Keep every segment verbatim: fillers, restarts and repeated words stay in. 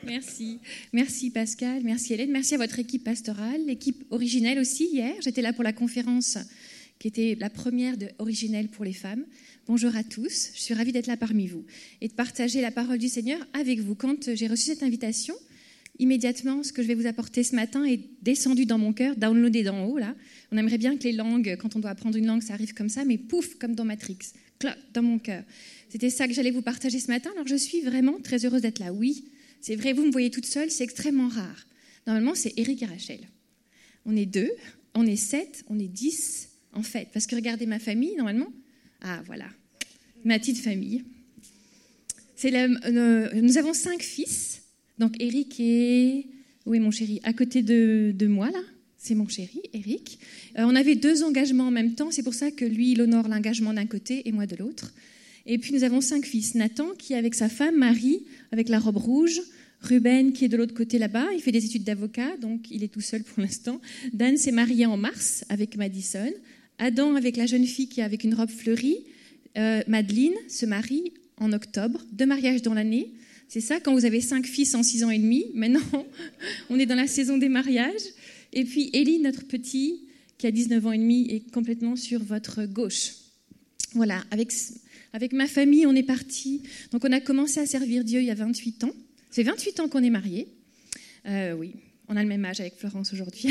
Merci. Merci Pascal, merci Hélène, merci à votre équipe pastorale, l'équipe originelle aussi hier. J'étais là pour la conférence qui était la première de Originelle pour les femmes. Bonjour à tous, je suis ravie d'être là parmi vous et de partager la parole du Seigneur avec vous. Quand j'ai reçu cette invitation, immédiatement, ce que je vais vous apporter ce matin est descendu dans mon cœur, downloadé d'en haut. Là. On aimerait bien que les langues, quand on doit apprendre une langue, ça arrive comme ça, mais pouf, comme dans Matrix, cloc, dans mon cœur. C'était ça que j'allais vous partager ce matin, alors je suis vraiment très heureuse d'être là. Oui, c'est vrai, vous me voyez toute seule, c'est extrêmement rare. Normalement, c'est Eric et Rachel. On est deux, on est sept, on est dix, en fait. Parce que regardez ma famille, normalement. Ah, voilà, ma petite famille. C'est la, euh, nous avons cinq fils. Donc Eric est... Où est mon chéri ? À côté de, de moi, là. C'est mon chéri, Eric. Euh, on avait deux engagements en même temps. C'est pour ça que lui, il honore l'engagement d'un côté et moi de l'autre. Et puis nous avons cinq fils. Nathan, qui est avec sa femme, Marie, avec la robe rouge. Ruben, qui est de l'autre côté là-bas. Il fait des études d'avocat, donc il est tout seul pour l'instant. Dan s'est marié en mars avec Madison. Adam, avec la jeune fille qui est avec une robe fleurie. Euh, Madeleine se marie en octobre. Deux mariages dans l'année. C'est ça, quand vous avez cinq fils en six ans et demi. Maintenant, on est dans la saison des mariages. Et puis, Élie, notre petit, qui a dix-neuf ans et demi, est complètement sur votre gauche. Voilà, avec, avec ma famille, on est parti. Donc, on a commencé à servir Dieu il y a vingt-huit ans. Ça fait vingt-huit ans qu'on est mariés. Euh, oui, on a le même âge avec Florence aujourd'hui.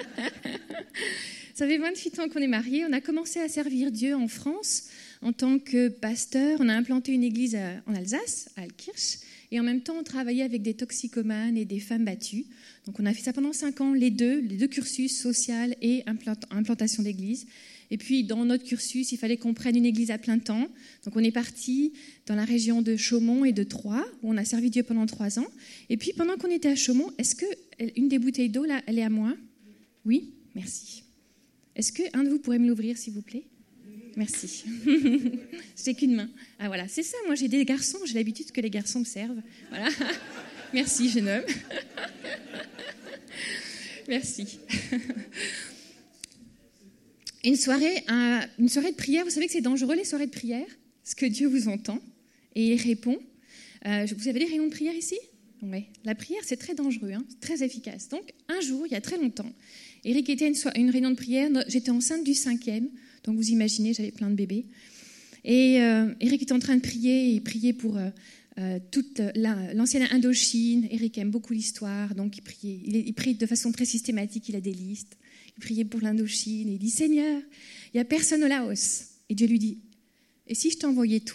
Ça fait vingt-huit ans qu'on est mariés. On a commencé à servir Dieu en France en tant que pasteur. On a implanté une église en Alsace, à Altkirch. Et en même temps, on travaillait avec des toxicomanes et des femmes battues. Donc, on a fait ça pendant cinq ans, les deux, les deux cursus, social et implantation d'église. Et puis, dans notre cursus, il fallait qu'on prenne une église à plein temps. Donc, on est parti dans la région de Chaumont et de Troyes, où on a servi Dieu pendant trois ans. Et puis, pendant qu'on était à Chaumont, est-ce qu'une des bouteilles d'eau, là, elle est à moi ? Oui ? Merci. Est-ce qu'un de vous pourrait me l'ouvrir, s'il vous plaît ? Merci. C'est qu'une main. Ah voilà, c'est ça. Moi, j'ai des garçons. J'ai l'habitude que les garçons me servent. Voilà. Merci, jeune homme. Merci. Une soirée, un, une soirée de prière. Vous savez que c'est dangereux les soirées de prière, parce que Dieu vous entend et il répond. Euh, vous avez des réunions de prière ici ? Oui. La prière, c'est très dangereux, hein, très efficace. Donc, un jour, il y a très longtemps, Eric était à une, so- une réunion de prière. J'étais enceinte du cinquième. Donc, vous imaginez, j'avais plein de bébés. Et euh, Eric était en train de prier, et il priait pour euh, euh, toute la, l'ancienne Indochine. Eric aime beaucoup l'histoire, donc il priait. Il, il prie de façon très systématique, il a des listes. Il priait pour l'Indochine, et il dit « Seigneur, il n'y a personne au Laos. » Et Dieu lui dit « Et si je t'envoyais toi ?»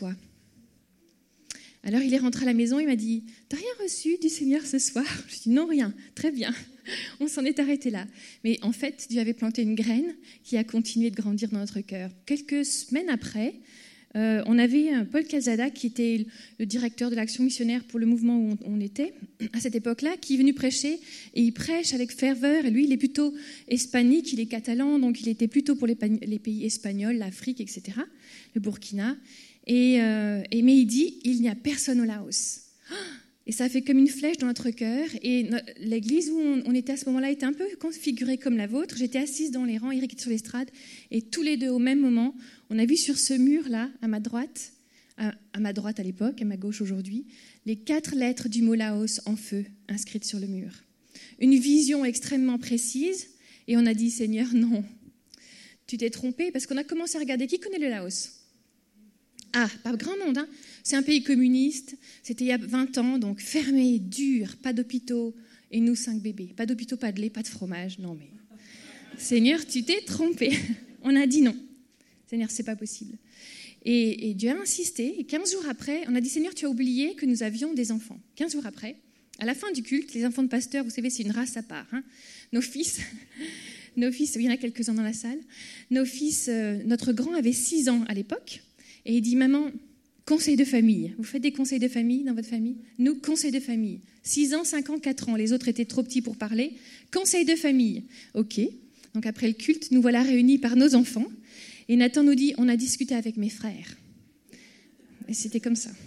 Alors, il est rentré à la maison, il m'a dit « T'as rien reçu du Seigneur ce soir ?» Je dis « Non, rien. Très bien. » On s'en est arrêté là. Mais en fait, Dieu avait planté une graine qui a continué de grandir dans notre cœur. Quelques semaines après, euh, on avait Paul Calzada, qui était le directeur de l'action missionnaire pour le mouvement où on, on était à cette époque-là, qui est venu prêcher. Et il prêche avec ferveur. Et lui, il est plutôt hispanique, il est catalan, donc il était plutôt pour les, les pays espagnols, l'Afrique, et cetera, le Burkina. Et, euh, et, mais il dit, il n'y a personne au Laos. Et ça a fait comme une flèche dans notre cœur. Et no- l'église où on, on était à ce moment-là était un peu configurée comme la vôtre. J'étais assise dans les rangs, Eric était sur l'estrade. Et tous les deux, au même moment, on a vu sur ce mur-là, à ma droite, à, à ma droite à l'époque, à ma gauche aujourd'hui, les quatre lettres du mot Laos en feu, inscrites sur le mur. Une vision extrêmement précise. Et on a dit, Seigneur, non, tu t'es trompé. Parce qu'on a commencé à regarder, qui connaît le Laos ? Ah, pas grand monde, hein. C'est un pays communiste, c'était il y a vingt ans, donc fermé, dur, pas d'hôpitaux, et nous, cinq bébés. Pas d'hôpitaux, pas de lait, pas de fromage, non mais... Seigneur, tu t'es trompé. On a dit non. Seigneur, c'est pas possible. Et, et Dieu a insisté, et quinze jours après, on a dit, Seigneur, tu as oublié que nous avions des enfants. quinze jours après, à la fin du culte, les enfants de pasteurs, vous savez, c'est une race à part, hein. Nos fils... Nos fils, il y en a quelques-uns dans la salle, nos fils, euh, notre grand avait six ans à l'époque, et il dit, maman, conseil de famille. Vous faites des conseils de famille dans votre famille ? Nous, conseil de famille. six ans, cinq ans, quatre ans. Les autres étaient trop petits pour parler. Conseil de famille. OK. Donc après le culte, nous voilà réunis par nos enfants. Et Nathan nous dit, on a discuté avec mes frères. Et c'était comme ça.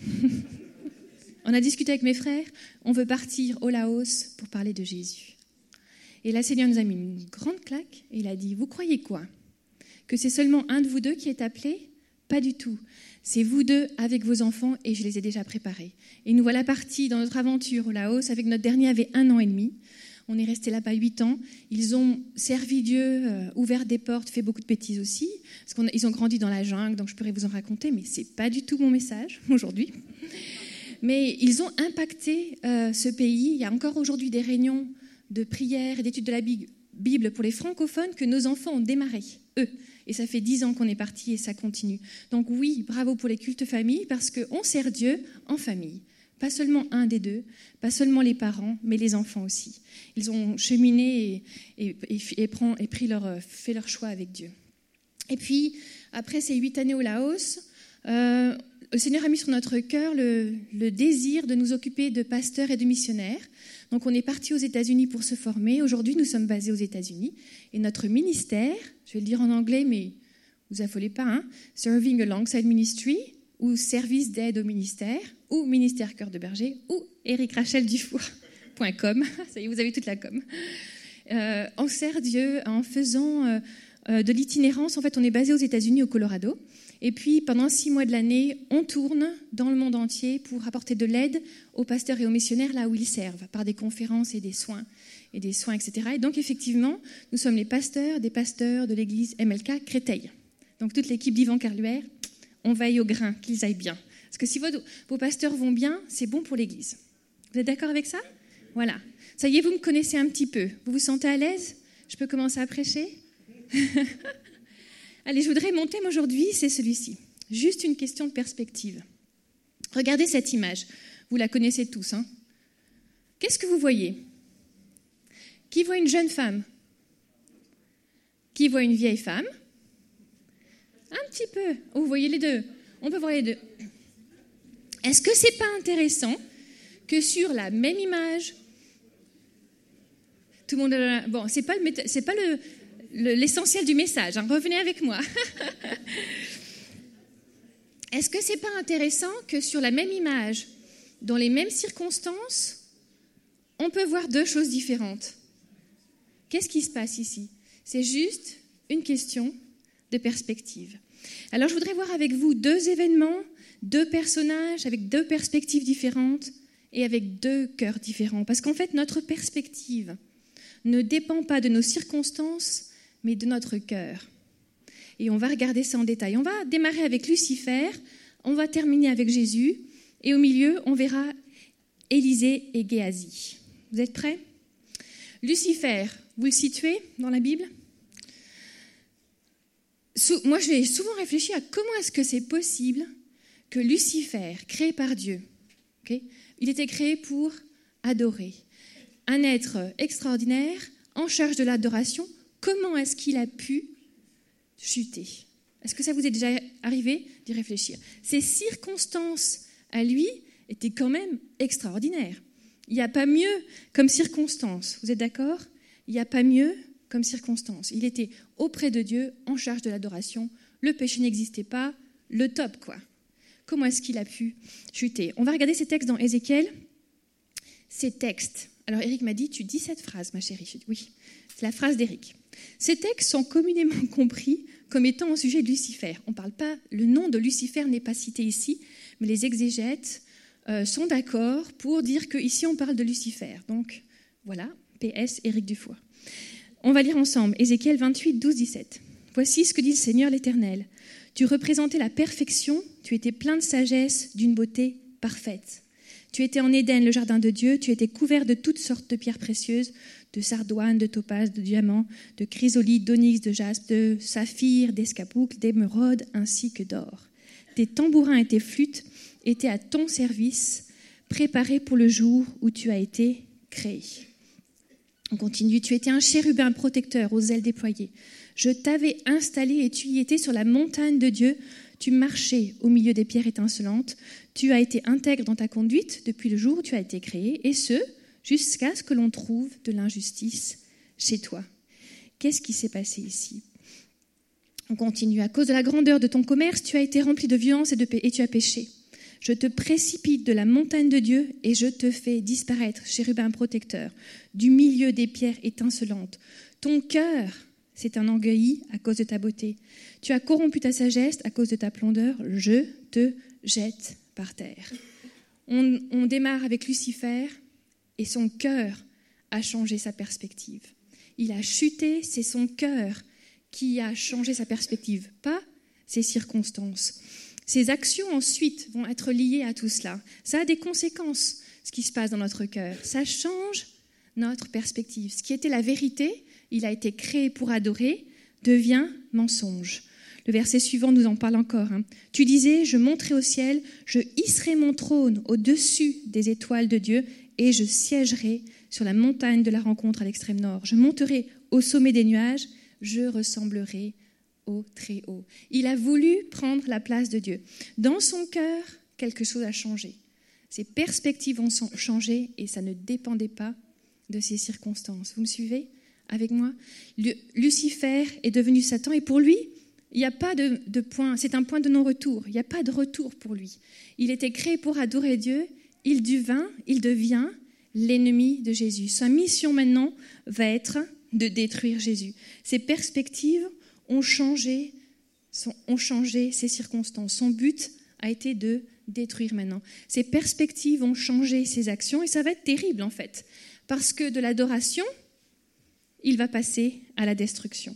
On a discuté avec mes frères. On veut partir au Laos pour parler de Jésus. Et là, Seigneur nous a mis une grande claque. Et il a dit, vous croyez quoi ? Que c'est seulement un de vous deux qui est appelé ? Pas du tout. C'est vous deux avec vos enfants et je les ai déjà préparés. Et nous voilà partis dans notre aventure au Laos. Avec notre dernier avait un an et demi. On est resté là-bas huit ans. Ils ont servi Dieu, euh, ouvert des portes, fait beaucoup de bêtises aussi. Parce qu'ils ont grandi dans la jungle, donc je pourrais vous en raconter, mais ce n'est pas du tout mon message aujourd'hui. Mais ils ont impacté euh, ce pays. Il y a encore aujourd'hui des réunions de prière et d'études de la Bible pour les francophones que nos enfants ont démarré, eux. Et ça fait dix ans qu'on est partis et ça continue. Donc oui, bravo pour les cultes familles parce qu'on sert Dieu en famille. Pas seulement un des deux, pas seulement les parents, mais les enfants aussi. Ils ont cheminé et, et, et, et, prend, et pris leur, fait leur choix avec Dieu. Et puis, après ces huit années au Laos, euh, le Seigneur a mis sur notre cœur le, le désir de nous occuper de pasteurs et de missionnaires. Donc on est parti aux États-Unis pour se former. Aujourd'hui, nous sommes basés aux États-Unis. Et notre ministère, je vais le dire en anglais, mais vous affolez pas, hein, Serving Alongside Ministry, ou Service d'aide au ministère, ou Ministère Cœur de Berger, ou eric rachel dufour point com. Ça y est, vous avez toute la com. Euh, on sert Dieu en faisant euh, euh, de l'itinérance. En fait, on est basé aux États-Unis, au Colorado. Et puis, pendant six mois de l'année, on tourne dans le monde entier pour apporter de l'aide aux pasteurs et aux missionnaires là où ils servent, par des conférences et des soins, et des soins, et cetera. Et donc, effectivement, nous sommes les pasteurs des pasteurs de l'église M L K Créteil. Donc, toute l'équipe d'Yvan Carluère, on veille au grain, qu'ils aillent bien. Parce que si vos, vos pasteurs vont bien, c'est bon pour l'église. Vous êtes d'accord avec ça ? Voilà. Ça y est, vous me connaissez un petit peu. Vous vous sentez à l'aise ? Je peux commencer à prêcher ? Allez, je voudrais, mon thème aujourd'hui, c'est celui-ci. Juste une question de perspective. Regardez cette image. Vous la connaissez tous, hein ? Qu'est-ce que vous voyez ? Qui voit une jeune femme ? Qui voit une vieille femme ? Un petit peu. Oh, vous voyez les deux. On peut voir les deux. Est-ce que c'est pas intéressant que sur la même image, tout le monde... Bon, c'est pas le, c'est pas le, le, l'essentiel du message. Hein. Revenez avec moi. Est-ce que c'est pas intéressant que sur la même image, dans les mêmes circonstances, on peut voir deux choses différentes ? Qu'est-ce qui se passe ici ? C'est juste une question de perspective. Alors, je voudrais voir avec vous deux événements, deux personnages avec deux perspectives différentes et avec deux cœurs différents. Parce qu'en fait, notre perspective ne dépend pas de nos circonstances, mais de notre cœur. Et on va regarder ça en détail. On va démarrer avec Lucifer, on va terminer avec Jésus, et au milieu, on verra Élisée et Géasi. Vous êtes prêts ? Lucifer, vous le situez dans la Bible ? Moi, j'ai souvent réfléchi à comment est-ce que c'est possible que Lucifer, créé par Dieu, okay, il était créé pour adorer. Un être extraordinaire, en charge de l'adoration, comment est-ce qu'il a pu chuter ? Est-ce que ça vous est déjà arrivé d'y réfléchir ? Ces circonstances à lui étaient quand même extraordinaires. Il n'y a pas mieux comme circonstance, vous êtes d'accord ? Il n'y a pas mieux comme circonstance. Il était auprès de Dieu, en charge de l'adoration. Le péché n'existait pas, le top, quoi. Comment est-ce qu'il a pu chuter ? On va regarder ces textes dans Ézéchiel. Ces textes. Alors, Eric m'a dit, tu dis cette phrase, ma chérie. Je dis, oui, c'est la phrase d'Eric. Ces textes sont communément compris comme étant au sujet de Lucifer. On parle pas, le nom de Lucifer n'est pas cité ici, mais les exégètes euh, sont d'accord pour dire qu'ici, on parle de Lucifer. Donc, voilà, P S, Eric Dufour. On va lire ensemble, Ézéchiel vingt-huit, douze, dix-sept. « Voici ce que dit le Seigneur l'Éternel. Tu représentais la perfection, tu étais plein de sagesse, d'une beauté parfaite. Tu étais en Éden, le jardin de Dieu, tu étais couvert de toutes sortes de pierres précieuses, de sardoine, de topaze, de diamants, de chrysolite, d'onyx, de jaspe, de saphir, d'escapoucle, d'émeraude, ainsi que d'or. Tes tambourins et tes flûtes étaient à ton service, préparés pour le jour où tu as été créé. » On continue. « Tu étais un chérubin protecteur aux ailes déployées. Je t'avais installé et tu y étais sur la montagne de Dieu. Tu marchais au milieu des pierres étincelantes. Tu as été intègre dans ta conduite depuis le jour où tu as été créé, et ce, jusqu'à ce que l'on trouve de l'injustice chez toi. » Qu'est-ce qui s'est passé ici ? On continue. « À cause de la grandeur de ton commerce, tu as été rempli de violence et, de pa- et tu as péché. Je te précipite de la montagne de Dieu et je te fais disparaître, chérubin protecteur, du milieu des pierres étincelantes. Ton cœur s'est enorgueilli à cause de ta beauté. Tu as corrompu ta sagesse à cause de ta splendeur. Je te jette par terre. On, on démarre avec Lucifer et son cœur a changé sa perspective. Il a chuté, c'est son cœur qui a changé sa perspective, pas ses circonstances. Ses actions ensuite vont être liées à tout cela. Ça a des conséquences, ce qui se passe dans notre cœur. Ça change notre perspective. Ce qui était la vérité, il a été créé pour adorer, devient mensonge. Le verset suivant nous en parle encore. Hein. Tu disais, je monterai au ciel, je hisserai mon trône au-dessus des étoiles de Dieu et je siégerai sur la montagne de la rencontre à l'extrême nord. Je monterai au sommet des nuages, je ressemblerai au Très-Haut. Il a voulu prendre la place de Dieu. Dans son cœur, quelque chose a changé. Ses perspectives ont changé et ça ne dépendait pas de ses circonstances. Vous me suivez avec moi? Lucifer est devenu Satan et pour lui, il n'y a pas de, de point, c'est un point de non-retour. Il n'y a pas de retour pour lui. Il était créé pour adorer Dieu. Il devint, il devient l'ennemi de Jésus. Sa mission maintenant va être de détruire Jésus. Ses perspectives ont changé, sont, ont changé ses circonstances. Son but a été de détruire maintenant. Ses perspectives ont changé ses actions et ça va être terrible en fait. Parce que de l'adoration, il va passer à la destruction.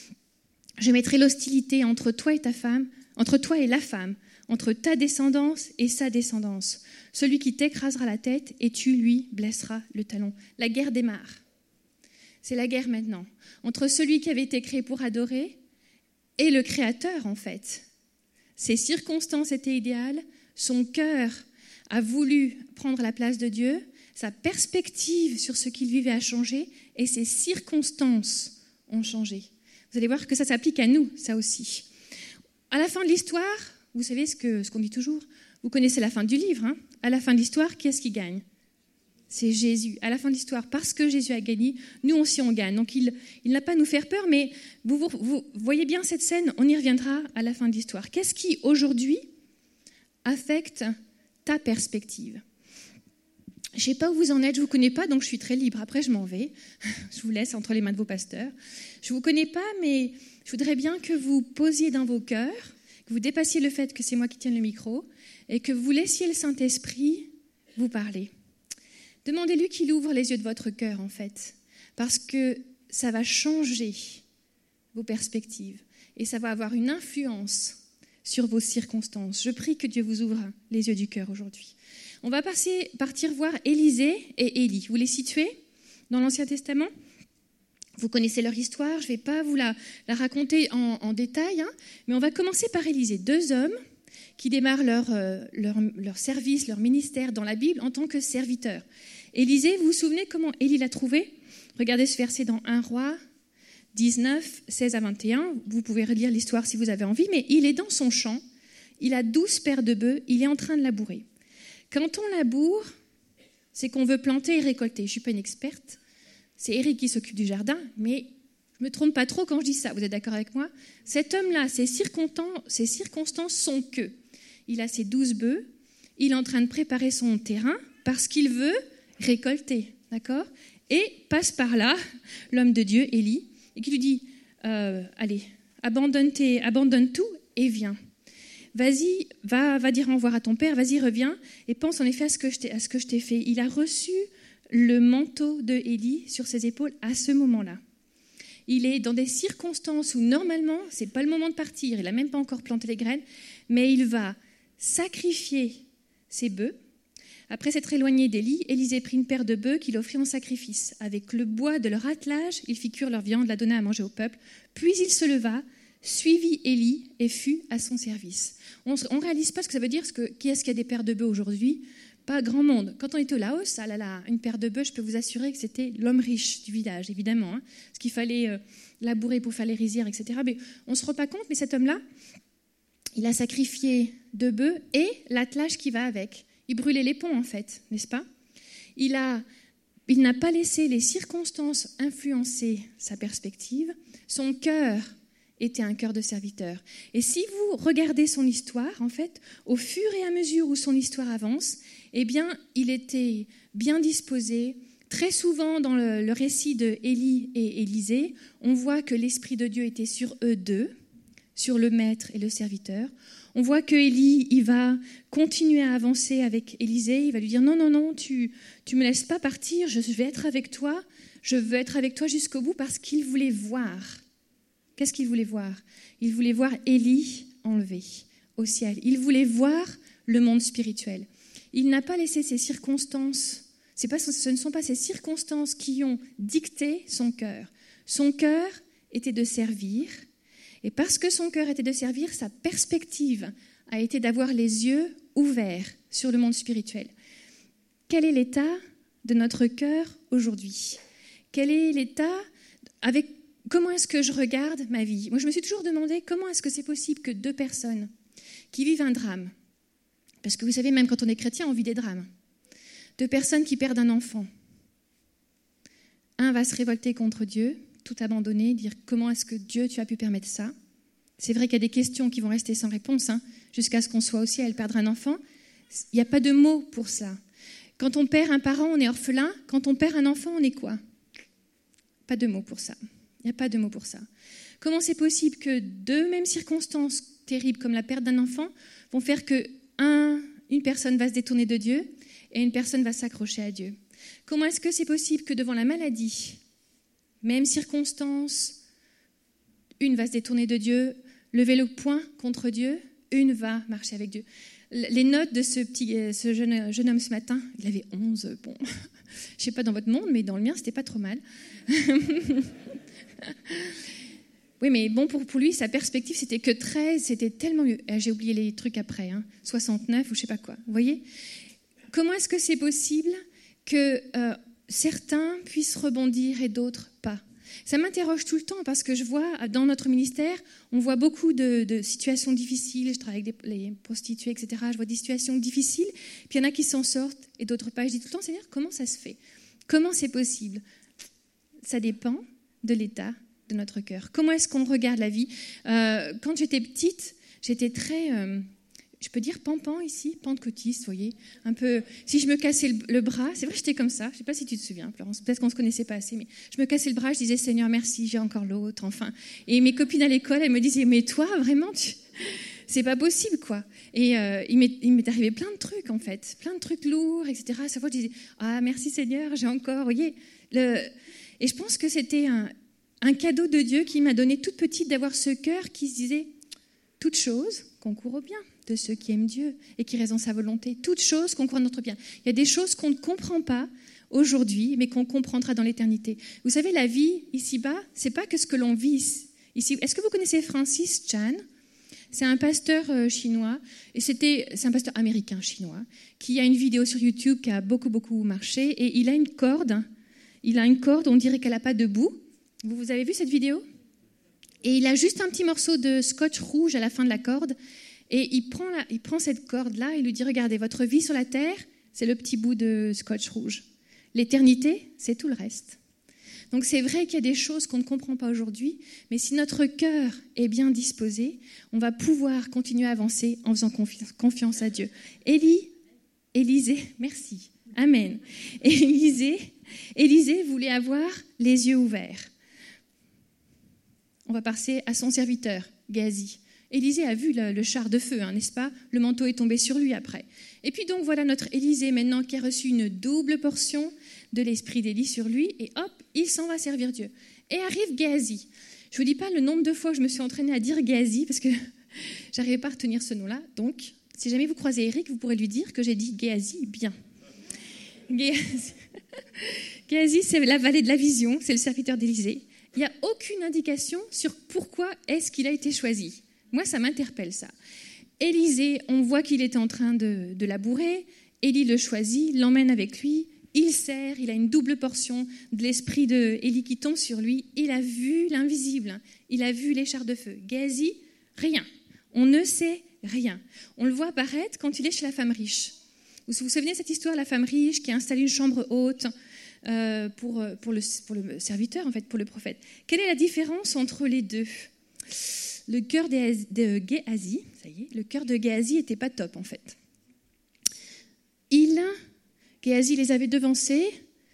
Je mettrai l'hostilité entre toi et ta femme, entre toi et la femme, entre ta descendance et sa descendance. Celui qui t'écrasera la tête et tu lui blesseras le talon. La guerre démarre. C'est la guerre maintenant. Entre celui qui avait été créé pour adorer et le Créateur, en fait. Ses circonstances étaient idéales. Son cœur a voulu prendre la place de Dieu. Sa perspective sur ce qu'il vivait a changé et ses circonstances ont changé. Vous allez voir que ça s'applique à nous, ça aussi. À la fin de l'histoire, vous savez ce, que, ce qu'on dit toujours, vous connaissez la fin du livre. Hein. À la fin de l'histoire, qui est-ce qui gagne? C'est Jésus. À la fin de l'histoire, parce que Jésus a gagné, nous aussi on gagne. Donc il, il n'a pas à nous faire peur, mais vous, vous, vous voyez bien cette scène, on y reviendra à la fin de l'histoire. Qu'est-ce qui, aujourd'hui, affecte ta perspective? Je ne sais pas où vous en êtes, je ne vous connais pas, donc je suis très libre. Après, je m'en vais. Je vous laisse entre les mains de vos pasteurs. Je ne vous connais pas, mais je voudrais bien que vous posiez dans vos cœurs, que vous dépassiez le fait que c'est moi qui tiens le micro et que vous laissiez le Saint-Esprit vous parler. Demandez-lui qu'il ouvre les yeux de votre cœur, en fait, parce que ça va changer vos perspectives et ça va avoir une influence sur vos circonstances. Je prie que Dieu vous ouvre les yeux du cœur aujourd'hui. On va passer, partir voir Élisée et Élie. Vous les situez dans l'Ancien Testament? Vous connaissez leur histoire, je ne vais pas vous la, la raconter en, en détail, hein, mais on va commencer par Élisée. Deux hommes qui démarrent leur, euh, leur, leur service, leur ministère dans la Bible en tant que serviteurs. Élisée, vous vous souvenez comment Élie l'a trouvé? Regardez ce verset dans un Roi dix-neuf, seize à vingt et un. Vous pouvez relire l'histoire si vous avez envie, mais il est dans son champ, il a douze paires de bœufs, il est en train de labourer. Quand on laboure, c'est qu'on veut planter et récolter. Je ne suis pas une experte, c'est Eric qui s'occupe du jardin, mais je ne me trompe pas trop quand je dis ça, vous êtes d'accord avec moi? Cet homme-là, ses circonstances, ses circonstances sont que il a ses douze bœufs, il est en train de préparer son terrain parce qu'il veut récolter, d'accord? Et passe par là l'homme de Dieu, Élie, et qui lui dit euh, « Allez, abandonne, tes, abandonne tout et viens. Vas-y, va, va dire au revoir à ton père, vas-y, reviens, et pense en effet à ce que je t'ai, à ce que je t'ai fait. » Il a reçu le manteau de Élie sur ses épaules à ce moment-là. Il est dans des circonstances où normalement, ce n'est pas le moment de partir, il n'a même pas encore planté les graines, mais il va sacrifier ses bœufs. Après s'être éloigné d'Élie, Élisée prit une paire de bœufs qu'il offrit en sacrifice. Avec le bois de leur attelage, il fit cuire leur viande, la donna à manger au peuple. Puis il se leva, suivit Élie et fut à son service. On ne réalise pas ce que ça veut dire, parce que qui est-ce qui a des paires de bœufs aujourd'hui? Pas grand monde. Quand on était au Laos, ah là là, une paire de bœufs, je peux vous assurer que c'était l'homme riche du village, évidemment. Hein, parce qu'il fallait euh, labourer pour faire les rizières, et cetera. Mais on ne se rend pas compte, mais cet homme-là, il a sacrifié deux bœufs et l'attelage qui va avec. Il brûlait les ponts, en fait, n'est-ce pas? Il a, il n'a pas laissé les circonstances influencer sa perspective. Son cœur était un cœur de serviteur. Et si vous regardez son histoire, en fait, au fur et à mesure où son histoire avance, eh bien, il était bien disposé, Très souvent, dans le, le récit de Élie et Élisée, on voit que l'Esprit de Dieu était sur eux deux, sur le maître et le serviteur. On voit que Élie, il va continuer à avancer avec Élisée. Il va lui dire « Non, non, non, tu ne me laisses pas partir, je vais être avec toi. Je veux être avec toi jusqu'au bout parce qu'il voulait voir. » Qu'est-ce qu'il voulait voir ? Il voulait voir Élie enlevé au ciel. Il voulait voir le monde spirituel. Il n'a pas laissé ces circonstances, c'est pas, ce ne sont pas ces circonstances qui ont dicté son cœur. Son cœur était de servir. Et parce que son cœur était de servir, sa perspective a été d'avoir les yeux ouverts sur le monde spirituel. Quel est l'état de notre cœur aujourd'hui ? Quel est l'état avec comment est-ce que je regarde ma vie ? Moi, je me suis toujours demandé comment est-ce que c'est possible que deux personnes qui vivent un drame, parce que vous savez, même quand on est chrétien, on vit des drames, deux personnes qui perdent un enfant, un va se révolter contre Dieu, tout abandonner, dire comment est-ce que Dieu, tu as pu permettre ça ? C'est vrai qu'il y a des questions qui vont rester sans réponse, hein, jusqu'à ce qu'on soit au ciel. Perdre un enfant, il n'y a pas de mots pour ça. Quand on perd un parent, on est orphelin. Quand on perd un enfant, on est quoi ? Pas de mots pour ça. Il n'y a pas de mots pour ça. Comment c'est possible que deux mêmes circonstances terribles comme la perte d'un enfant vont faire que un, une personne va se détourner de Dieu et une personne va s'accrocher à Dieu ? Comment est-ce que c'est possible que devant la maladie, même circonstance, une va se détourner de Dieu, lever le poing contre Dieu, une va marcher avec Dieu. Les notes de ce, petit, ce jeune, jeune homme ce matin, il avait onze, bon, je ne sais pas dans votre monde, mais dans le mien, c'était pas trop mal. Oui, mais bon, pour, pour lui, sa perspective, c'était que treize, c'était tellement mieux. J'ai oublié les trucs après, hein, soixante-neuf ou je ne sais pas quoi. Vous voyez ? Comment est-ce que c'est possible que euh, certains puissent rebondir et d'autres pas ? Ça m'interroge tout le temps parce que je vois, dans notre ministère, on voit beaucoup de, de situations difficiles. Je travaille avec des, les prostituées, et cetera. Je vois des situations difficiles. Puis il y en a qui s'en sortent et d'autres pas. Je dis tout le temps, Seigneur, comment ça se fait ? Comment c'est possible ? Ça dépend de l'état de notre cœur. Comment est-ce qu'on regarde la vie ? euh, Quand j'étais petite, j'étais très... Euh, je peux dire pampan ici, pentecôtiste, vous voyez, un peu. Si je me cassais le, le bras, c'est vrai, j'étais comme ça. Je ne sais pas si tu te souviens, Florence. Peut-être qu'on ne se connaissait pas assez, mais je me cassais le bras, je disais Seigneur, merci, j'ai encore l'autre, enfin. Et mes copines à l'école, elles me disaient, mais toi, vraiment, tu... c'est pas possible, quoi. Et euh, il, m'est, il m'est arrivé plein de trucs, en fait, plein de trucs lourds, et cetera. À chaque fois, je disais, ah, merci Seigneur, j'ai encore, vous voyez. Le... Et je pense que c'était un, un cadeau de Dieu qui m'a donné toute petite d'avoir ce cœur qui se disait, toute chose concourt au bien de ceux qui aiment Dieu et qui raisonnent sa volonté. Toutes choses concourent à notre bien. Il y a des choses qu'on ne comprend pas aujourd'hui, mais qu'on comprendra dans l'éternité. Vous savez, la vie ici-bas, c'est pas que ce que l'on vit ici. Est-ce que vous connaissez Francis Chan ? C'est un pasteur chinois, et c'était, c'est un pasteur américain chinois, qui a une vidéo sur YouTube qui a beaucoup, beaucoup marché, et il a une corde, il a une corde, on dirait qu'elle n'a pas de bout. Vous, vous avez vu cette vidéo ? Et il a juste un petit morceau de scotch rouge à la fin de la corde, et il prend, la, il prend cette corde-là et lui dit, regardez, votre vie sur la terre, c'est le petit bout de scotch rouge. L'éternité, c'est tout le reste. Donc c'est vrai qu'il y a des choses qu'on ne comprend pas aujourd'hui, mais si notre cœur est bien disposé, on va pouvoir continuer à avancer en faisant confi- confiance à Dieu. Élie, Élisée, merci, amen. Élisée, Élisée voulait avoir les yeux ouverts. On va passer à son serviteur, Géasi. Élisée a vu le, le char de feu, hein, n'est-ce pas ? Le manteau est tombé sur lui après. Et puis donc voilà notre Élisée maintenant qui a reçu une double portion de l'esprit d'Élie sur lui, et hop, il s'en va servir Dieu. Et arrive Géasi. Je ne vous dis pas le nombre de fois que je me suis entraînée à dire Géasi, parce que je n'arrivais pas à retenir ce nom-là. Donc, si jamais vous croisez Eric, vous pourrez lui dire que j'ai dit Géasi bien. Géasi, Géasi, c'est la vallée de la vision, c'est le serviteur d'Élisée. Il n'y a aucune indication sur pourquoi est-ce qu'il a été choisi. Moi, ça m'interpelle, ça. Élisée, on voit qu'il était en train de, de labourer. Élie le choisit, l'emmène avec lui. Il sert, il a une double portion de l'esprit d'Élie qui tombe sur lui. Il a vu l'invisible, il a vu les chars de feu. Géasi, rien. On ne sait rien. On le voit apparaître quand il est chez la femme riche. Vous vous souvenez de cette histoire, la femme riche qui a installé une chambre haute euh, pour, pour, le, pour le serviteur, en fait, pour le prophète. Quelle est la différence entre les deux ? Le cœur de Géasi, ça y est, le cœur de Géasi n'était pas top, en fait. Il, Géasi les avait devancés,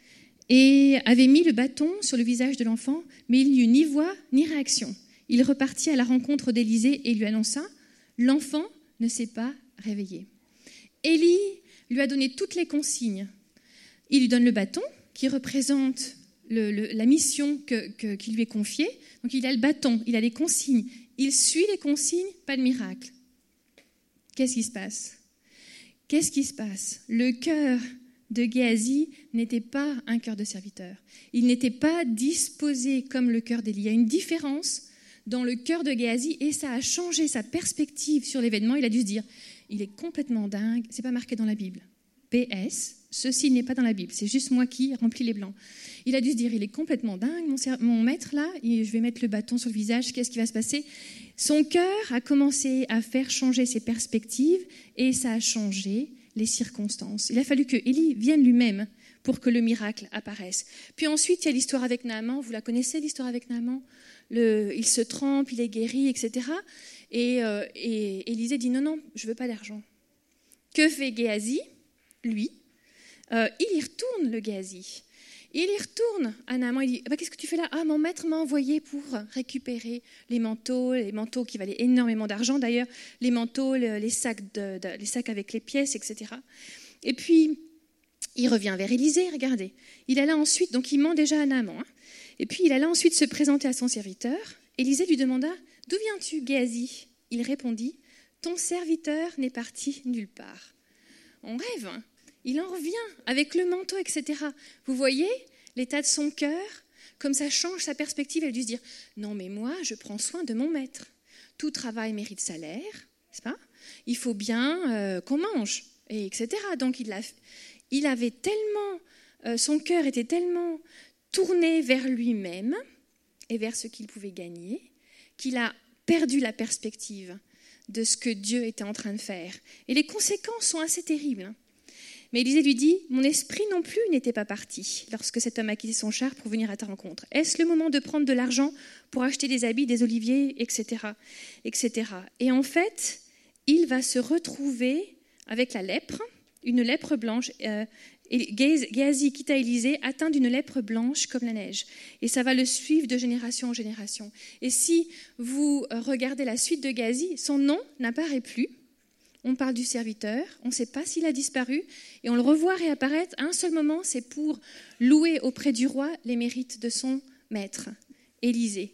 et avait mis le bâton sur le visage de l'enfant, mais il n'y eut ni voix ni réaction. Il repartit à la rencontre d'Élisée et lui annonça « L'enfant ne s'est pas réveillé ». Élie lui a donné toutes les consignes. Il lui donne le bâton qui représente le, le, la mission que, que, qui lui est confiée. Donc il a le bâton, il a les consignes. Il suit les consignes, pas de miracle. Qu'est-ce qui se passe ? Qu'est-ce qui se passe ? Le cœur de Géasi n'était pas un cœur de serviteur. Il n'était pas disposé comme le cœur d'Élie. Il y a une différence dans le cœur de Géasi et ça a changé sa perspective sur l'événement. Il a dû se dire, il est complètement dingue, c'est pas marqué dans la Bible. P S, ceci n'est pas dans la Bible, c'est juste moi qui remplis les blancs. Il a dû se dire, il est complètement dingue, mon, mon maître là, et je vais mettre le bâton sur le visage, qu'est-ce qui va se passer ? Son cœur a commencé à faire changer ses perspectives et ça a changé les circonstances. Il a fallu que Élie vienne lui-même pour que le miracle apparaisse. Puis ensuite, il y a l'histoire avec Naaman, vous la connaissez l'histoire avec Naaman ? Le, il se trempe, il est guéri, et cetera. Et, euh, et Élisée dit, non, non, je ne veux pas d'argent. Que fait Géasi ? Lui, euh, il y retourne, le Géasi. Il y retourne à Naaman, il dit, bah, qu'est-ce que tu fais là ? Ah, mon maître m'a envoyé pour récupérer les manteaux, les manteaux qui valaient énormément d'argent d'ailleurs, les manteaux, les sacs, de, de, les sacs avec les pièces, et cetera. Et puis, il revient vers Élisée, regardez. Il alla ensuite, donc il ment déjà à Naaman, hein. Et puis il alla ensuite se présenter à son serviteur. Élisée lui demanda, d'où viens-tu, Géasi ? Il répondit, ton serviteur n'est parti nulle part. On rêve, hein. Il en revient avec le manteau, et cetera. Vous voyez l'état de son cœur, comme ça change sa perspective. Elle a dû se dire, non mais moi, je prends soin de mon maître. Tout travail mérite salaire, n'est-ce pas ? Il faut bien euh, qu'on mange, et etc. Donc il, a, il avait tellement, euh, son cœur était tellement tourné vers lui-même et vers ce qu'il pouvait gagner, qu'il a perdu la perspective de ce que Dieu était en train de faire. Et les conséquences sont assez terribles. Mais Élisée lui dit, mon esprit non plus n'était pas parti lorsque cet homme a quitté son char pour venir à ta rencontre. Est-ce le moment de prendre de l'argent pour acheter des habits, des oliviers, et cetera, et cetera. Et en fait, il va se retrouver avec la lèpre, une lèpre blanche. Euh, Géasi quitta Élisée atteint d'une lèpre blanche comme la neige. Et ça va le suivre de génération en génération. Et si vous regardez la suite de Géasi, son nom n'apparaît plus. On parle du serviteur, on ne sait pas s'il a disparu, et on le revoit réapparaître à un seul moment, c'est pour louer auprès du roi les mérites de son maître, Élisée.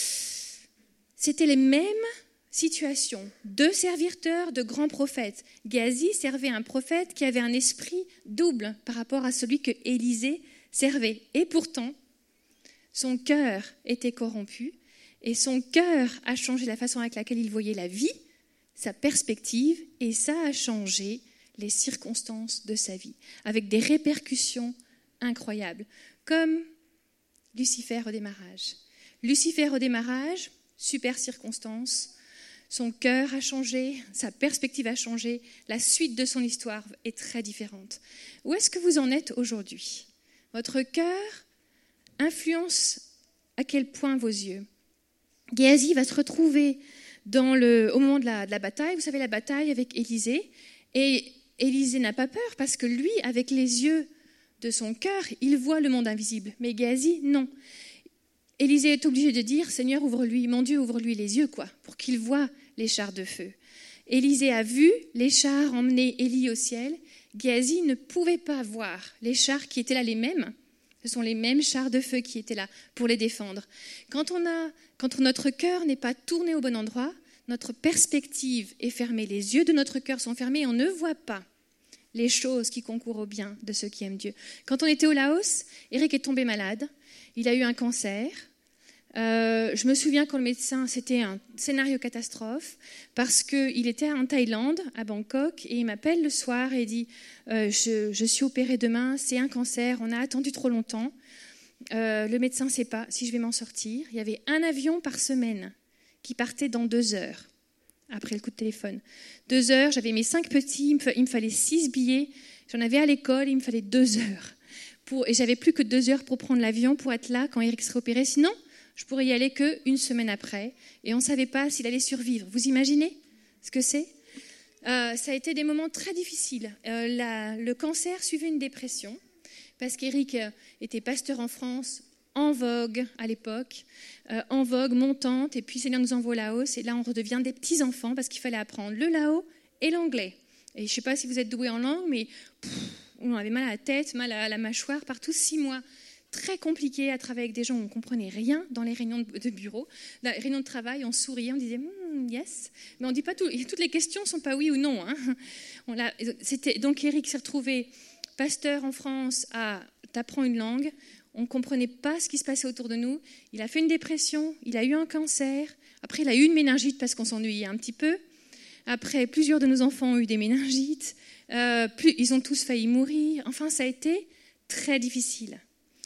C'était les mêmes situations, deux serviteurs de grands prophètes. Géasi servait un prophète qui avait un esprit double par rapport à celui que Élisée servait. Et pourtant, son cœur était corrompu, et son cœur a changé la façon avec laquelle il voyait la vie, sa perspective, et ça a changé les circonstances de sa vie, avec des répercussions incroyables, comme Lucifer au démarrage. Lucifer au démarrage, super circonstance, son cœur a changé, sa perspective a changé, la suite de son histoire est très différente. Où est-ce que vous en êtes aujourd'hui ? Votre cœur influence à quel point vos yeux ? Géasi va se retrouver Dans le, au moment de la, de la bataille, vous savez, la bataille avec Élisée, et Élisée n'a pas peur parce que lui, avec les yeux de son cœur, il voit le monde invisible. Mais Géasi, non. Élisée est obligé de dire, Seigneur, ouvre-lui, mon Dieu, ouvre-lui les yeux, quoi, pour qu'il voie les chars de feu. Élisée a vu les chars emmener Élie au ciel. Géasi ne pouvait pas voir les chars qui étaient là les mêmes. Ce sont les mêmes chars de feu qui étaient là pour les défendre. Quand, on a, quand notre cœur n'est pas tourné au bon endroit, notre perspective est fermée, les yeux de notre cœur sont fermés et on ne voit pas les choses qui concourent au bien de ceux qui aiment Dieu. Quand on était au Laos, Eric est tombé malade, il a eu un cancer. Euh, je me souviens quand le médecin, c'était un scénario catastrophe parce qu'il était en Thaïlande, à Bangkok, et il m'appelle le soir et dit euh, je, je suis opéré demain, c'est un cancer, on a attendu trop longtemps, euh, le médecin ne sait pas si je vais m'en sortir. Il y avait un avion par semaine qui partait dans deux heures après le coup de téléphone. Deux heures, j'avais mes cinq petits, il me fallait six billets, j'en avais à l'école, il me fallait deux heures pour, et j'avais plus que deux heures pour prendre l'avion pour être là quand Eric serait opéré, sinon je pourrais y aller qu'une semaine après et on ne savait pas s'il allait survivre. Vous imaginez ce que c'est ? euh, Ça a été des moments très difficiles. Euh, la, le cancer suivait une dépression. parce qu'Éric était pasteur en France, en vogue à l'époque, euh, en vogue, montante, et puis le Seigneur nous envoie au Laos, et là on redevient des petits-enfants parce qu'il fallait apprendre le lao et l'anglais. Et je ne sais pas si vous êtes doués en langue, mais pff, on avait mal à la tête, mal à la mâchoire, partout six mois. Très compliqué à travailler avec des gens où on ne comprenait rien dans les réunions de bureau, dans les réunions de travail, on souriait, on disait mm, yes, mais on dit pas tout, toutes les questions ne sont pas oui ou non. Hein. On l'a, c'était, donc Éric s'est retrouvé pasteur en France à t'apprendre une langue, on ne comprenait pas ce qui se passait autour de nous, il a fait une dépression, il a eu un cancer, après il a eu une méningite parce qu'on s'ennuyait un petit peu, après plusieurs de nos enfants ont eu des méningites, euh, plus, ils ont tous failli mourir, enfin ça a été très difficile.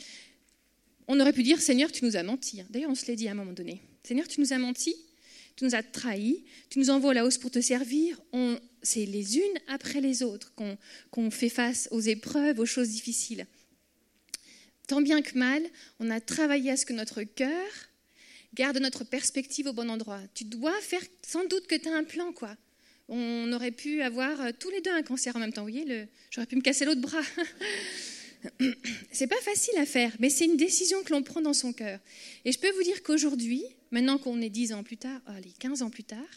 On aurait pu dire, Seigneur, tu nous as menti. D'ailleurs, on se l'est dit à un moment donné. Seigneur, tu nous as menti, tu nous as trahis, tu nous envoies au Laos pour te servir. On, c'est les unes après les autres qu'on, qu'on fait face aux épreuves, aux choses difficiles. Tant bien que mal, on a travaillé à ce que notre cœur garde notre perspective au bon endroit. Tu dois faire, sans doute que tu as un plan, quoi. On aurait pu avoir tous les deux un cancer en même temps. Vous voyez, le, j'aurais pu me casser l'autre bras. C'est pas facile à faire, mais c'est une décision que l'on prend dans son cœur. Et je peux vous dire qu'aujourd'hui, maintenant qu'on est dix ans plus tard, allez, quinze ans plus tard,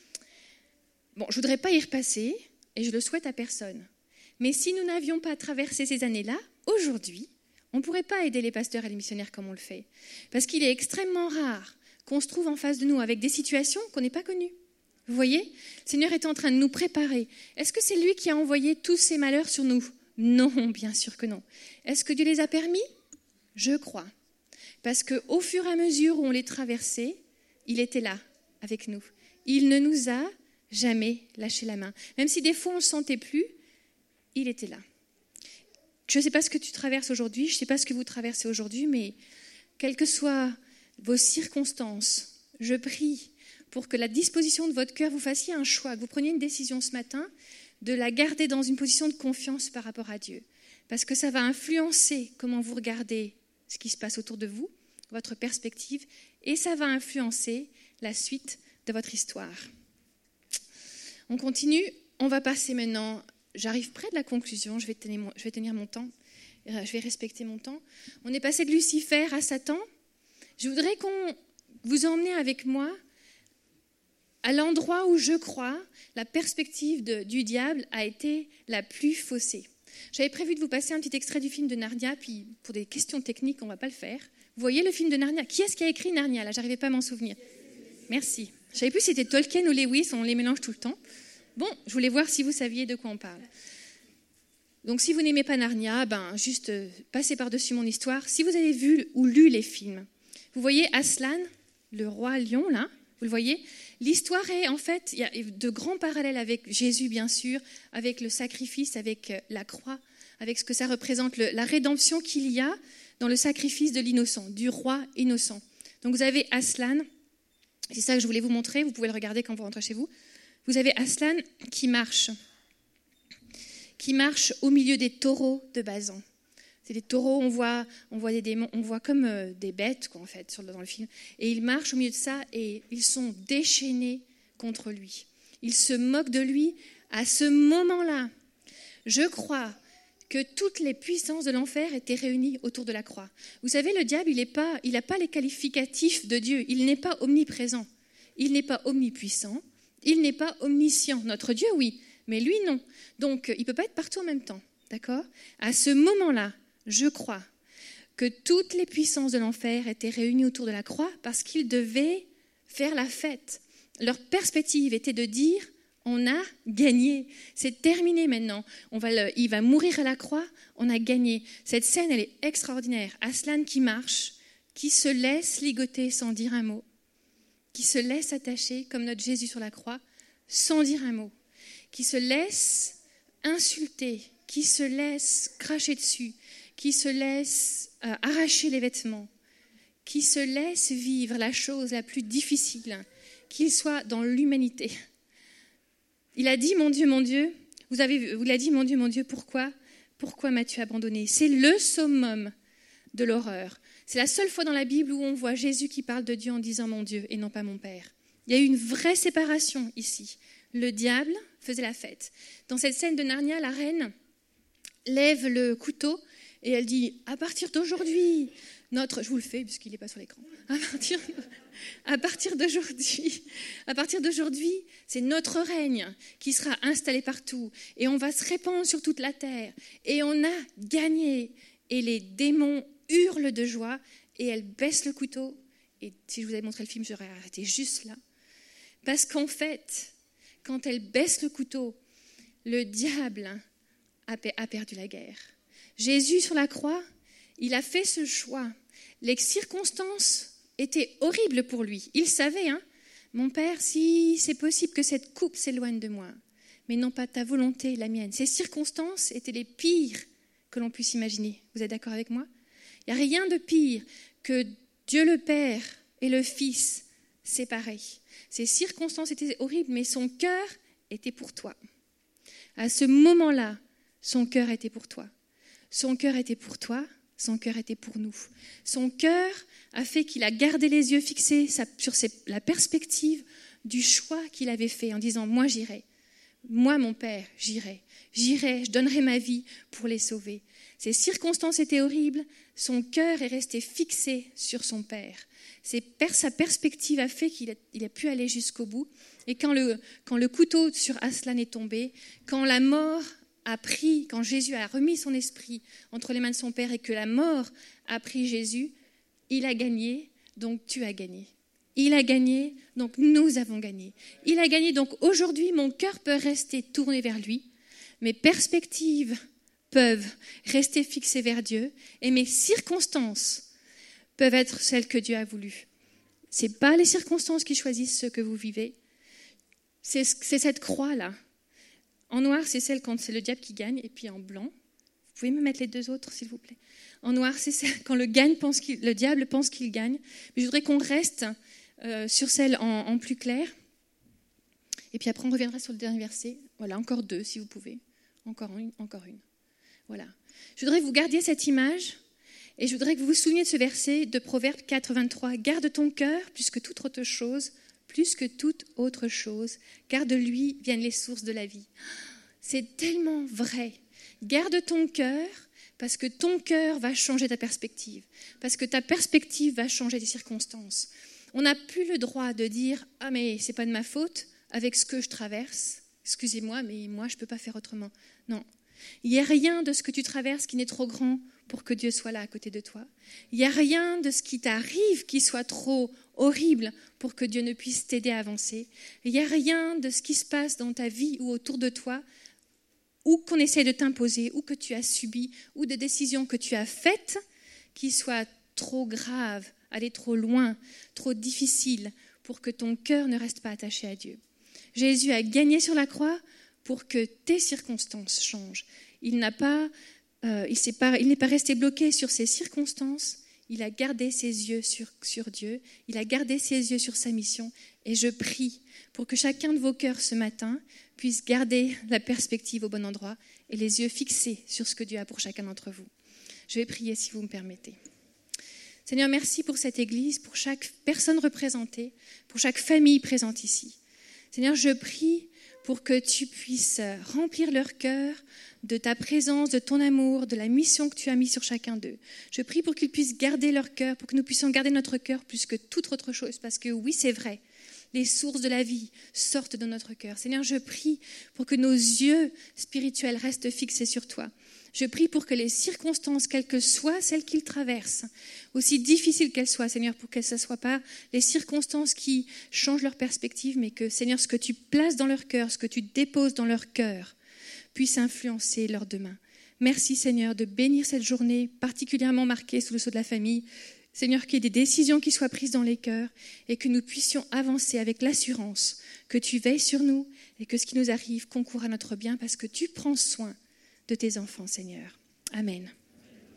bon, je voudrais pas y repasser, et je le souhaite à personne. Mais si nous n'avions pas traversé ces années-là, aujourd'hui, on ne pourrait pas aider les pasteurs et les missionnaires comme on le fait. Parce qu'il est extrêmement rare qu'on se trouve en face de nous avec des situations qu'on n'est pas connues. Vous voyez, le Seigneur est en train de nous préparer. Est-ce que c'est lui qui a envoyé tous ces malheurs sur nous ? Non, bien sûr que non. Est-ce que Dieu les a permis ? Je crois. Parce qu'au fur et à mesure où on les traversait, il était là, avec nous. Il ne nous a jamais lâché la main. Même si des fois on ne le sentait plus, il était là. Je ne sais pas ce que tu traverses aujourd'hui, je ne sais pas ce que vous traversez aujourd'hui, mais quelles que soient vos circonstances, je prie pour que la disposition de votre cœur, vous fassiez un choix, que vous preniez une décision ce matin, de la garder dans une position de confiance par rapport à Dieu. Parce que ça va influencer comment vous regardez ce qui se passe autour de vous, votre perspective, et ça va influencer la suite de votre histoire. On continue, on va passer maintenant, j'arrive près de la conclusion, je vais tenir mon, je vais tenir mon temps, je vais respecter mon temps. On est passé de Lucifer à Satan. Je voudrais qu'on vous emmène avec moi à l'endroit où je crois la perspective de, du diable a été la plus faussée. J'avais prévu de vous passer un petit extrait du film de Narnia, puis pour des questions techniques, on ne va pas le faire. Vous voyez le film de Narnia ? Qui est-ce qui a écrit Narnia ? Là, je n'arrivais pas à m'en souvenir. Merci. Je ne savais plus si c'était Tolkien ou Lewis, on les mélange tout le temps. Bon, je voulais voir si vous saviez de quoi on parle. Donc, si vous n'aimez pas Narnia, ben, juste euh, passez par-dessus mon histoire. Si vous avez vu ou lu les films, vous voyez Aslan, le roi lion, là, vous le voyez ? L'histoire est, en fait, il y a de grands parallèles avec Jésus, bien sûr, avec le sacrifice, avec la croix, avec ce que ça représente, le, la rédemption qu'il y a dans le sacrifice de l'innocent, du roi innocent. Donc, vous avez Aslan, c'est ça que je voulais vous montrer, vous pouvez le regarder quand vous rentrez chez vous. Vous avez Aslan qui marche, qui marche au milieu des taureaux de Basan. C'est des taureaux, on voit, on voit des démons, on voit comme euh, des bêtes, quoi, en fait, sur, dans le film. Et ils marchent au milieu de ça et ils sont déchaînés contre lui. Ils se moquent de lui à ce moment-là. Je crois que toutes les puissances de l'enfer étaient réunies autour de la croix. Vous savez, le diable, il n'a pas, il n'a pas les qualificatifs de Dieu. Il n'est pas omniprésent. Il n'est pas omnipuissant. Il n'est pas omniscient. Notre Dieu, oui, mais lui, non. Donc, il ne peut pas être partout en même temps. D'accord ? À ce moment-là, je crois que toutes les puissances de l'enfer étaient réunies autour de la croix parce qu'ils devaient faire la fête. Leur perspective était de dire « on a gagné, c'est terminé maintenant, on va le, il va mourir à la croix, on a gagné ». Cette scène, elle est extraordinaire. Aslan qui marche, qui se laisse ligoter sans dire un mot, qui se laisse attacher comme notre Jésus sur la croix sans dire un mot, qui se laisse insulter, qui se laisse cracher dessus, qui se laisse euh, arracher les vêtements, qui se laisse vivre la chose la plus difficile, qu'il soit dans l'humanité. Il a dit, mon Dieu, mon Dieu, vous avez, vous l'a dit, mon Dieu, mon Dieu, pourquoi, pourquoi m'as-tu abandonné ? C'est le summum de l'horreur. C'est la seule fois dans la Bible où on voit Jésus qui parle de Dieu en disant mon Dieu et non pas mon Père. Il y a eu une vraie séparation ici. Le diable faisait la fête. Dans cette scène de Narnia, la reine lève le couteau Et elle dit, à partir d'aujourd'hui, notre, je vous le fais puisqu'il n'est pas sur l'écran, à partir, à partir d'aujourd'hui, à partir d'aujourd'hui, c'est notre règne qui sera installé partout et on va se répandre sur toute la terre. Et on a gagné. Et les démons hurlent de joie et elle baisse le couteau. Et si je vous avais montré le film, j'aurais arrêté juste là. Parce qu'en fait, quand elle baisse le couteau, le diable a perdu la guerre. Jésus sur la croix, il a fait ce choix. Les circonstances étaient horribles pour lui. Il savait, hein, mon Père, si c'est possible que cette coupe s'éloigne de moi, mais non pas ta volonté, la mienne. Ces circonstances étaient les pires que l'on puisse imaginer. Vous êtes d'accord avec moi ? Il n'y a rien de pire que Dieu le Père et le Fils séparés. Ces circonstances étaient horribles, mais son cœur était pour toi. À ce moment-là, son cœur était pour toi. Son cœur était pour toi, son cœur était pour nous. Son cœur a fait qu'il a gardé les yeux fixés sur la perspective du choix qu'il avait fait en disant « Moi, j'irai. Moi, mon Père, j'irai. J'irai, je donnerai ma vie pour les sauver. » Ces circonstances étaient horribles, son cœur est resté fixé sur son Père. Sa perspective a fait qu'il a, il a pu aller jusqu'au bout. Et quand le, quand le couteau sur Aslan est tombé, quand la mort a pris, quand Jésus a remis son esprit entre les mains de son Père et que la mort a pris Jésus, il a gagné, donc tu as gagné. Il a gagné, donc nous avons gagné. Il a gagné, donc aujourd'hui, mon cœur peut rester tourné vers lui. Mes perspectives peuvent rester fixées vers Dieu et mes circonstances peuvent être celles que Dieu a voulu. Ce n'est pas les circonstances qui choisissent ce que vous vivez. C'est, c'est cette croix-là. En noir, c'est celle quand c'est le diable qui gagne, et puis en blanc, vous pouvez me mettre les deux autres, s'il vous plaît. En noir, c'est celle quand le, gagne pense qu'il, le diable pense qu'il gagne. Mais je voudrais qu'on reste euh, sur celle en, en plus clair. Et puis après, on reviendra sur le dernier verset. Voilà, encore deux, si vous pouvez. Encore une, encore une. Voilà. Je voudrais que vous gardiez cette image, et je voudrais que vous vous souveniez de ce verset de Proverbe quatre, vingt-trois. Garde ton cœur plus que toute autre chose, plus que toute autre chose, car de lui viennent les sources de la vie. C'est tellement vrai. Garde ton cœur, parce que ton cœur va changer ta perspective, parce que ta perspective va changer tes circonstances. On n'a plus le droit de dire « Ah, mais c'est pas de ma faute avec ce que je traverse. Excusez-moi, mais moi, je ne peux pas faire autrement. » Non. Il n'y a rien de ce que tu traverses qui n'est trop grand pour que Dieu soit là à côté de toi. Il n'y a rien de ce qui t'arrive qui soit trop horrible pour que Dieu ne puisse t'aider à avancer. Il n'y a rien de ce qui se passe dans ta vie ou autour de toi ou qu'on essaie de t'imposer, ou que tu as subi, ou de décisions que tu as faites qui soient trop graves, aller trop loin, trop difficiles pour que ton cœur ne reste pas attaché à Dieu. Jésus a gagné sur la croix pour que tes circonstances changent. Il n'a pas, euh, il s'est pas, il n'est pas resté bloqué sur ses circonstances. Il a gardé ses yeux sur, sur Dieu. Il a gardé ses yeux sur sa mission. Et je prie pour que chacun de vos cœurs ce matin puisse garder la perspective au bon endroit et les yeux fixés sur ce que Dieu a pour chacun d'entre vous. Je vais prier si vous me permettez. Seigneur, merci pour cette Église, pour chaque personne représentée, pour chaque famille présente ici. Seigneur, je prie pour que tu puisses remplir leur cœur de ta présence, de ton amour, de la mission que tu as mise sur chacun d'eux. Je prie pour qu'ils puissent garder leur cœur, pour que nous puissions garder notre cœur plus que toute autre chose, parce que oui, c'est vrai, les sources de la vie sortent de notre cœur. Seigneur, je prie pour que nos yeux spirituels restent fixés sur toi. Je prie pour que les circonstances, quelles que soient celles qu'ils traversent, aussi difficiles qu'elles soient, Seigneur, pour qu'elles ne soient pas les circonstances qui changent leur perspective, mais que, Seigneur, ce que tu places dans leur cœur, ce que tu déposes dans leur cœur, puisse influencer leur demain. Merci, Seigneur, de bénir cette journée particulièrement marquée sous le sceau de la famille. Seigneur, qu'il y ait des décisions qui soient prises dans les cœurs et que nous puissions avancer avec l'assurance que tu veilles sur nous et que ce qui nous arrive concourt à notre bien parce que tu prends soin de tes enfants, Seigneur. Amen.